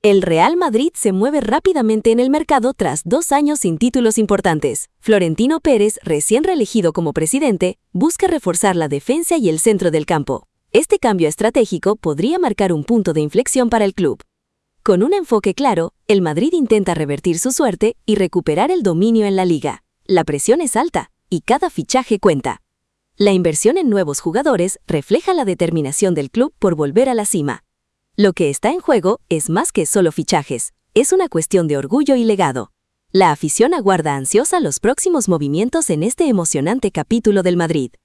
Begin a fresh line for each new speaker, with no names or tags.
El Real Madrid se mueve rápidamente en el mercado tras 2 años sin títulos importantes. Florentino Pérez, recién reelegido como presidente, busca reforzar la defensa y el centro del campo. Este cambio estratégico podría marcar un punto de inflexión para el club. Con un enfoque claro, el Madrid intenta revertir su suerte y recuperar el dominio en la liga. La presión es alta y cada fichaje cuenta. La inversión en nuevos jugadores refleja la determinación del club por volver a la cima. Lo que está en juego es más que solo fichajes, es una cuestión de orgullo y legado. La afición aguarda ansiosa los próximos movimientos en este emocionante capítulo del Madrid.